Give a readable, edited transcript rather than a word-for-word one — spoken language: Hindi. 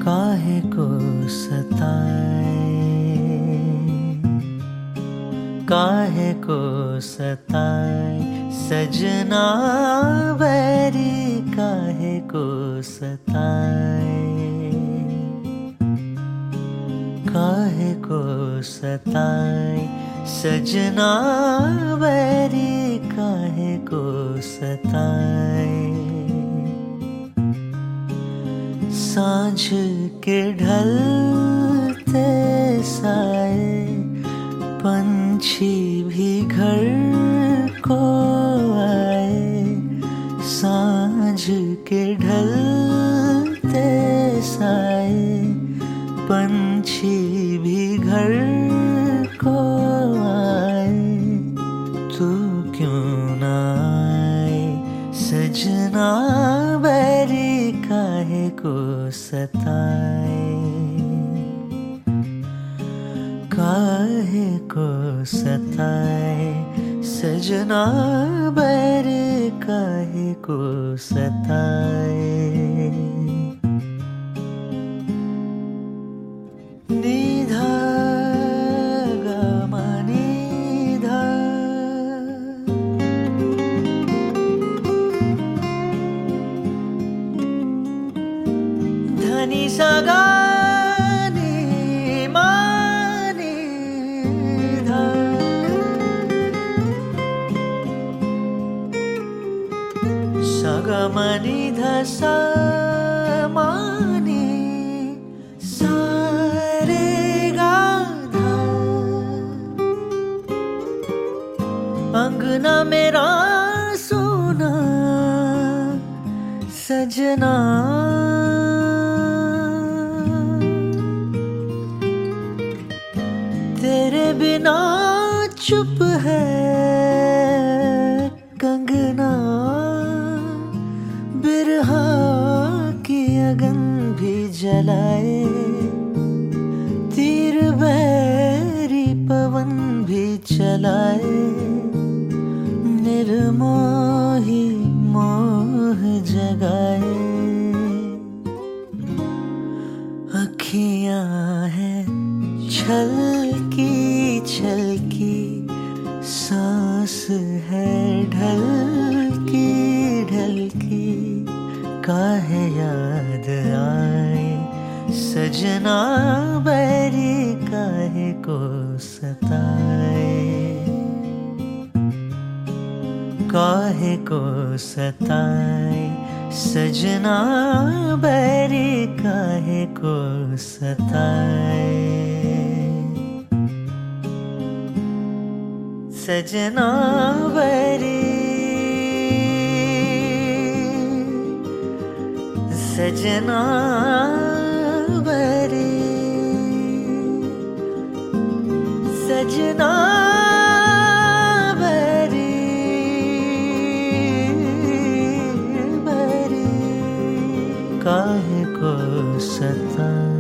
काहे को सताए, काहे को सताए सजना बैरी, काहे को सताए, काहे को सताए सजना बैरी, काहे को सताए। सांझ के ढलते साए पंछी भी घर को आए, सांझ के ढलते साए पंछी भी घर को आए। तू क्यों ना आए सजना बैरी, काहे को सताए, काहे को सताए सजना बैरी, काहे को सताए। निधा गा मा निधा, धनी सा गा नी मा निधा, सा गा मा निधा सा मा नी, सा रे गा धा। अंगना मेरा सोना सजना, तेरे बिना चुप है कंगना, बिरहा की अगन भी जलाए, तीर बैरी पवन भी चलाए, निर्मोही मोह जगाए। अखियां हैं छलकी छलकी, सांस है ढलकी ढलकी, काहे याद आए सजना बैरी, काहे को सताए, काहे को सताए सजना बैरी, काहे को सताए। सजना बैरी, सजना बैरी, सजना बैरी, बैरी, काहे को सताए।